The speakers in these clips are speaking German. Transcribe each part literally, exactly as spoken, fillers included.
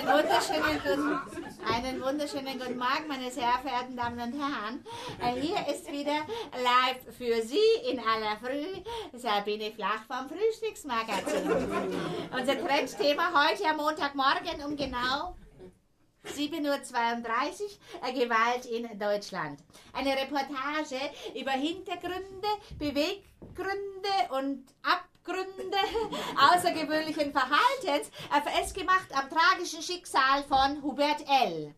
wunderschönen guten, einen wunderschönen guten Morgen, meine sehr verehrten Damen und Herren. Hier ist wieder live für Sie in aller Früh Sabine Flach vom Frühstücksmagazin. Unser Trendthema heute am Montagmorgen um genau sieben Uhr zweiunddreißig, Gewalt in Deutschland. Eine Reportage über Hintergründe, Beweggründe und Abgründe außergewöhnlichen Verhaltens, festgemacht am tragischen Schicksal von Hubert L.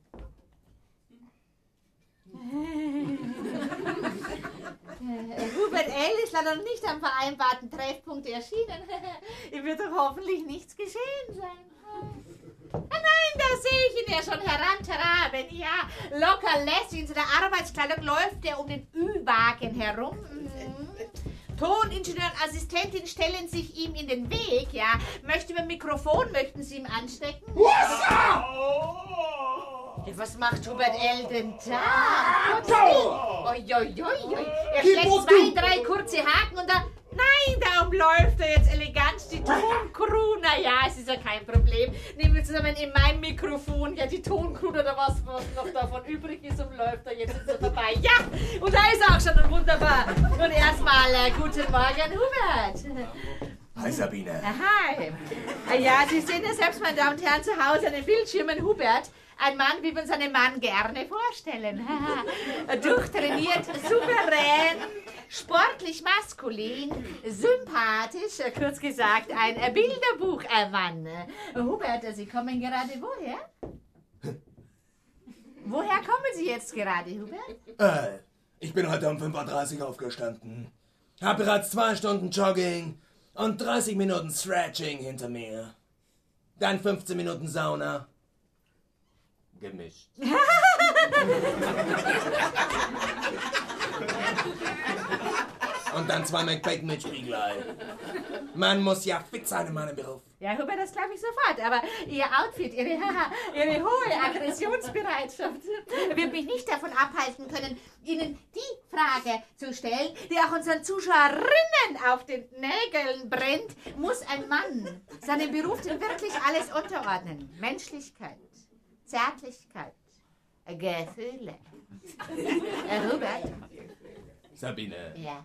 Hubert L. ist leider noch nicht am vereinbarten Treffpunkt erschienen. Ihm wird doch hoffentlich nichts geschehen sein. Nein, da sehe ich ihn ja schon herantraben. Ja, locker lässig in seiner Arbeitskleidung läuft er um den Ü-Wagen herum. Mhm. Toningenieur und Assistentin stellen sich ihm in den Weg. Ja, möchte man Mikrofon, möchten Sie ihm anstecken? Ja, was macht Hubert L. denn da? Oi, oi, oi, oi. Er schlägt zwei, drei kurze Haken und dann... Nein, darum läuft er jetzt elegant die Toncrew. Naja, es ist ja kein Problem. Nehmen wir zusammen in meinem Mikrofon ja die Toncrew oder was, was noch davon übrig ist und läuft er jetzt so dabei. Ja, und da ist er auch schon wunderbar. Und erstmal äh, guten Morgen, Hubert. Hi, Sabine. Hi. Ja, Sie sehen ja selbst, meine Damen und Herren, zu Hause an den Bildschirmen Hubert. Ein Mann, wie wir uns einen Mann gerne vorstellen. Durchtrainiert, souverän, sportlich maskulin, sympathisch, kurz gesagt, ein Bilderbuchmann. Hubert, Sie kommen gerade woher? Woher kommen Sie jetzt gerade, Hubert? Äh, ich bin heute um fünf Uhr dreißig aufgestanden. Hab bereits zwei Stunden Jogging und dreißig Minuten Stretching hinter mir. Dann fünfzehn Minuten Sauna. Gemischt. Und dann zwei McBacon mit Spiegelei. Man muss ja fit sein in meinem Beruf. Ja, Hubert, das glaube ich sofort. Aber Ihr Outfit, Ihre, Ihre hohe Aggressionsbereitschaft wird mich nicht davon abhalten können, Ihnen die Frage zu stellen, die auch unseren Zuschauerinnen auf den Nägeln brennt. Muss ein Mann seinem Beruf denn wirklich alles unterordnen? Menschlichkeit, Zärtlichkeit, Gefühle. Herr Hubert? Sabine. Ja?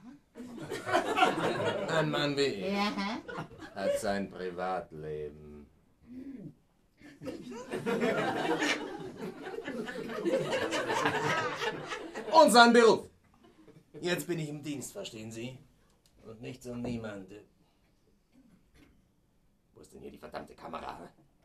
Ein Mann wie ich Ja? hat sein Privatleben. Und sein Beruf. Jetzt bin ich im Dienst, verstehen Sie? Und nichts und niemand. Wo ist denn hier die verdammte Kamera?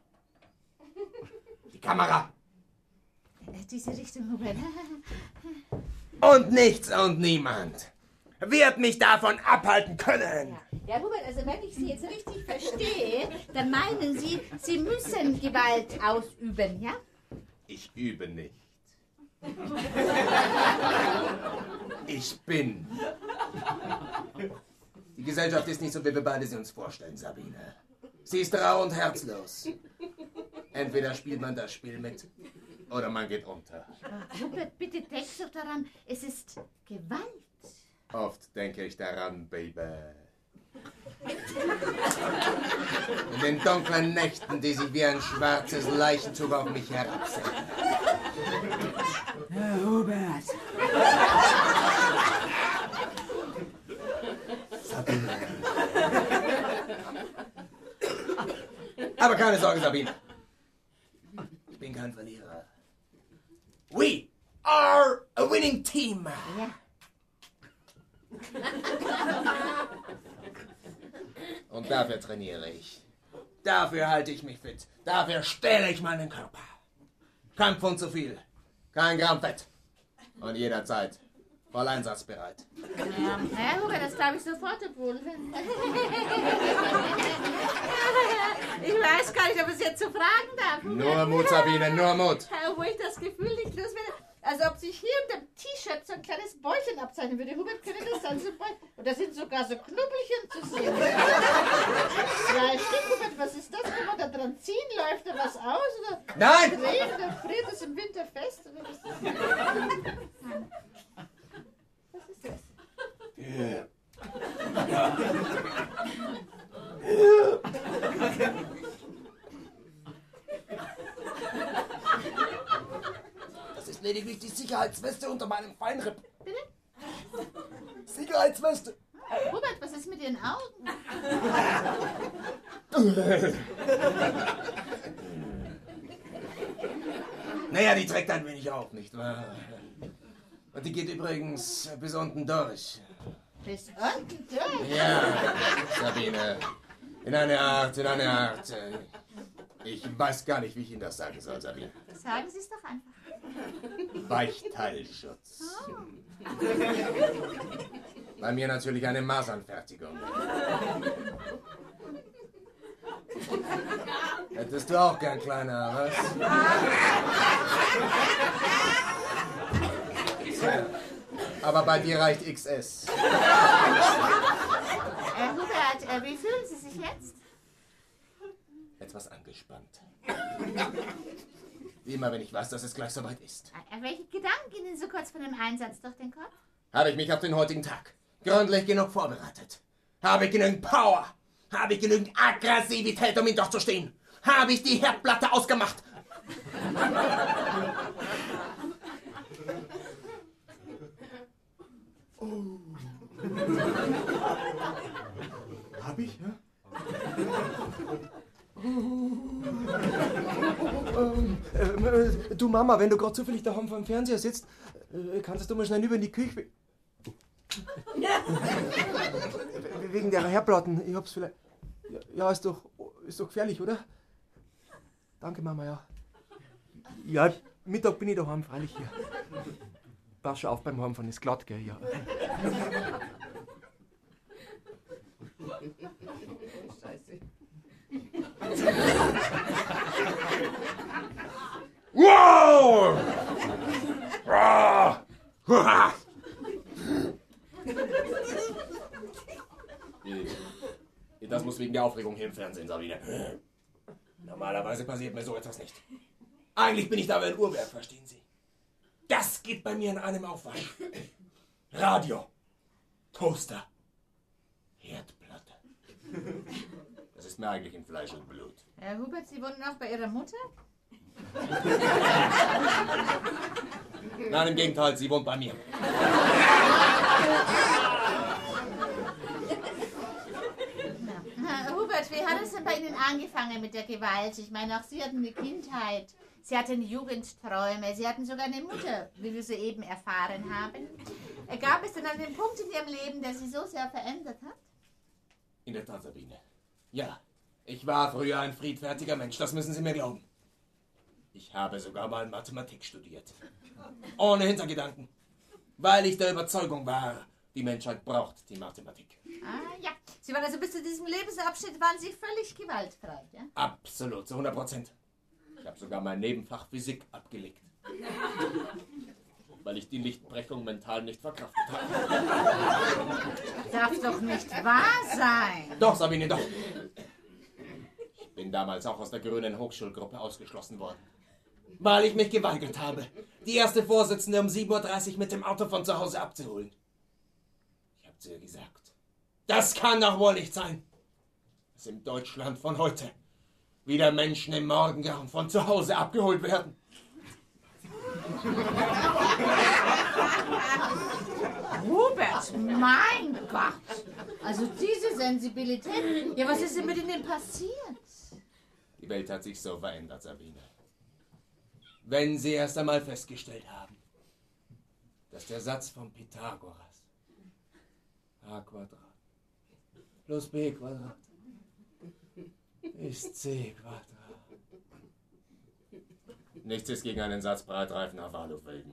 Die Kamera! Diese Richtung, Hubert. Und nichts und niemand wird mich davon abhalten können. Ja. Ja, Hubert, also wenn ich Sie jetzt richtig verstehe, dann meinen Sie, Sie müssen Gewalt ausüben, ja? Ich übe nicht. Ich bin. Die Gesellschaft ist nicht so, wie wir beide sie uns vorstellen, Sabine. Sie ist rau und herzlos. Entweder spielt man das Spiel mit oder man geht unter. Hubert, bitte denk doch daran, es ist Gewalt. Oft denke ich daran, Baby. In den dunklen Nächten, die sich wie ein schwarzes Leichentuch auf mich herabsehen. Herr Hubert. Sabine. Aber keine Sorge, Sabine. Ich bin kein Verlierer. We are a winning team. Ja. Und dafür trainiere ich. Dafür halte ich mich fit. Dafür stähle ich meinen Körper. Kein Pfund zu viel. Kein Gramm Fett. Und jederzeit voll einsatzbereit. Ja, Herr Hubert, das glaube ich sofort, obwohl. Ich weiß gar nicht, ob ich es jetzt so fragen darf. Hubert. Nur Mut, Sabine, nur Mut. Wo ich das Gefühl nicht los werde, als ob sich hier unter dem T-Shirt so ein kleines Bäulchen abzeichnen würde. Hubert, können das sein? So und da sind sogar so Knubbelchen zu sehen. Zwei Stück, Hubert, was ist das? Kann man da dran ziehen? Läuft da was aus? Oder Nein! drehen? Oder friert es im Winter fest? Oder was ist das? Was ist das? Yeah. lediglich die Sicherheitsweste unter meinem Feinripp. Bitte? Sicherheitsweste. Hubert, was ist mit Ihren Augen? Naja, die trägt ein wenig auf, nicht wahr? Und die geht übrigens bis unten durch. Bis unten durch? Ja, Sabine. In einer Art, in einer Art. Ich weiß gar nicht, wie ich Ihnen das sagen soll, Sabine. Sagen Sie es doch einfach. Weichteilschutz. Oh. Bei mir natürlich eine Maßanfertigung. Hättest du auch gern kleiner, was? Tja, aber bei dir reicht X S. Äh, Hubert, äh, wie fühlen Sie sich jetzt? Etwas angespannt. Wie immer, wenn ich weiß, dass es gleich soweit ist. Äh, welche Gedanken gehen Ihnen so kurz vor dem Einsatz durch den Kopf? Habe ich mich auf den heutigen Tag gründlich genug vorbereitet? Habe ich genügend Power? Habe ich genügend Aggressivität, um ihn durchzustehen? Habe ich die Herdplatte ausgemacht? Oh. Hab ich, ja? ähm, äh, du Mama, wenn du gerade zufällig daheim vor dem Fernseher sitzt, äh, kannst du mal schnell über in die Küche... Wegen der Herdplatten, ich hab's vielleicht... Ja, ja, ist doch, ist doch gefährlich, oder? Danke, Mama, ja. Ja, Mittag bin ich daheim, freilich hier. Pass schon auf beim Heimfahren, ist glatt, gell, ja. Scheiße. Wow! Das muss wegen der Aufregung hier im Fernsehen, Sabine. Normalerweise passiert mir so etwas nicht. Eigentlich bin ich da wie ein Uhrwerk, verstehen Sie? Das geht bei mir in einem Aufwasch. Radio, Toaster, Herdplatte. Das ist mir eigentlich in Fleisch und Blut. Herr Hubert, Sie wohnen auch bei Ihrer Mutter? Nein, im Gegenteil, sie wohnt bei mir. Na, Hubert, wie hat es denn bei Ihnen angefangen mit der Gewalt? Ich meine, auch Sie hatten eine Kindheit, Sie hatten Jugendträume, Sie hatten sogar eine Mutter, wie wir soeben erfahren haben. Gab es denn einen Punkt in Ihrem Leben, der Sie so sehr verändert hat? In der Tat, Sabine. Ja, ich war früher ein friedfertiger Mensch, das müssen Sie mir glauben. Ich habe sogar mal Mathematik studiert. Ohne Hintergedanken. Weil ich der Überzeugung war, die Menschheit braucht die Mathematik. Ah ja, Sie waren also bis zu diesem Lebensabschnitt, waren Sie völlig gewaltfrei, ja? Absolut, zu hundert Prozent. Ich habe sogar mein Nebenfach Physik abgelegt. Weil ich die Lichtbrechung mental nicht verkraftet habe. Darf doch nicht wahr sein. Doch, Sabine, doch. Ich bin damals auch aus der grünen Hochschulgruppe ausgeschlossen worden. Weil ich mich geweigert habe, die erste Vorsitzende um sieben Uhr dreißig mit dem Auto von zu Hause abzuholen. Ich habe zu ihr gesagt, das kann doch wohl nicht sein, dass im Deutschland von heute wieder Menschen im Morgengrauen von zu Hause abgeholt werden. Hubert, mein Gott! Also diese Sensibilität. Ja, was ist denn mit Ihnen passiert? Die Welt hat sich so verändert, Sabine. Wenn Sie erst einmal festgestellt haben, dass der Satz von Pythagoras a Quadrat plus b Quadrat ist c Quadrat. Nichts ist gegen einen Satz Breitreifen auf Alufelgen.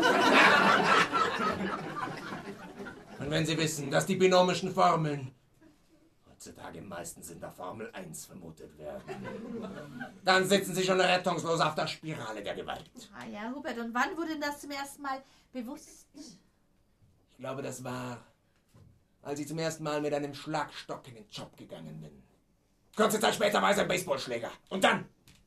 Und wenn Sie wissen, dass die binomischen Formeln heutzutage meistens in der Formel eins vermutet werden, dann sitzen Sie schon rettungslos auf der Spirale der Gewalt. Ah ja, Hubert, und wann wurde Ihnen das zum ersten Mal bewusst? Ich glaube, das war, als ich zum ersten Mal mit einem Schlagstock in den Job gegangen bin. Kurze Zeit später war es ein Baseballschläger. Und dann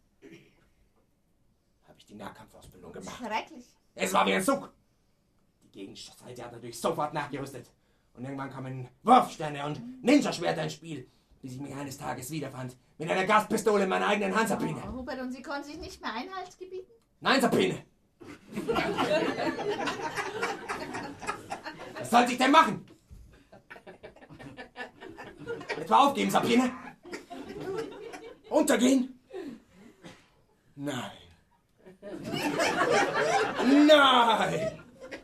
habe ich die Nahkampfausbildung gemacht. Schrecklich. Es war wie ein Zug. Die Gegenseite hat natürlich sofort nachgerüstet. Und irgendwann kamen Wurfsterne und Ninja-Schwerter ins Spiel, bis ich mich eines Tages wiederfand, mit einer Gaspistole in meiner eigenen Hand, Sabine. Oh, Hubert, und Sie konnten sich nicht mehr Einhalt gebieten? Nein, Sabine. Was sollte ich denn machen? Etwa aufgeben, Sabine? Untergehen? Nein. Nein!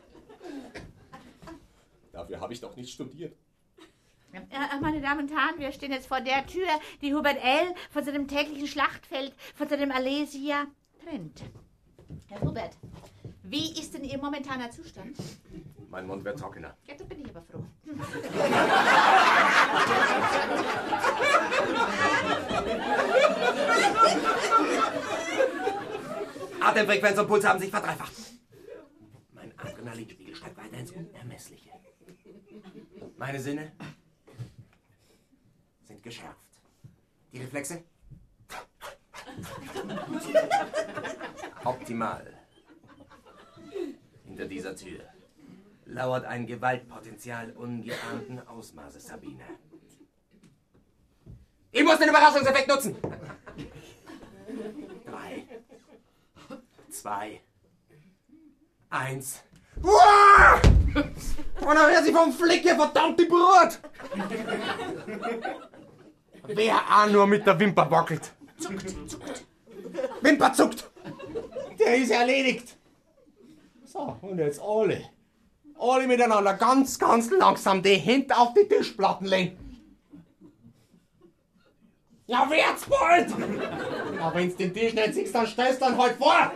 Dafür habe ich doch nicht studiert. Ja, meine Damen und Herren, wir stehen jetzt vor der Tür, die Hubert L. von seinem täglichen Schlachtfeld, von seinem Alesia trennt. Herr Hubert, wie ist denn Ihr momentaner Zustand? Mein Mund wird trockener. Ja, da bin ich aber froh. Atemfrequenz und Puls haben sich verdreifacht. Mein Adrenalinspiegel steigt weiter ins Unermessliche. Meine Sinne sind geschärft. Die Reflexe optimal. Hinter dieser Tür lauert ein Gewaltpotenzial ungeahnten Ausmaßes, Sabine. Ich muss den Überraschungseffekt nutzen. Drei, zwei, eins. Uah! Und dann hört sie vom Flick hier, verdammte Brut! Wer auch nur mit der Wimper wackelt. Zuckt, zuckt. Wimper zuckt. Der ist erledigt. So, und jetzt alle. Alle miteinander ganz, ganz langsam die Hände auf die Tischplatten legen. Ja, wird's bald! Aber wenn's den Tisch nicht siehst, dann stellst du dann halt vor!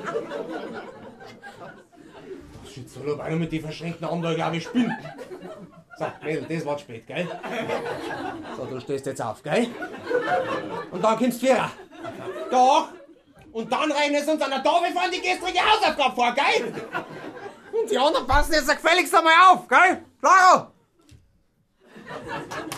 Shit, so einer mit den verschränkten Armen da, glaube ich, spinnt. So, Mädel, das war spät, gell? So, du stehst jetzt auf, gell? Und dann kommst du vierer. Da! Und dann rennen es uns an der Tafel vor die gestrige Hausaufgabe vor, gell? Und die anderen passen jetzt gefälligst einmal auf, gell? Klaro!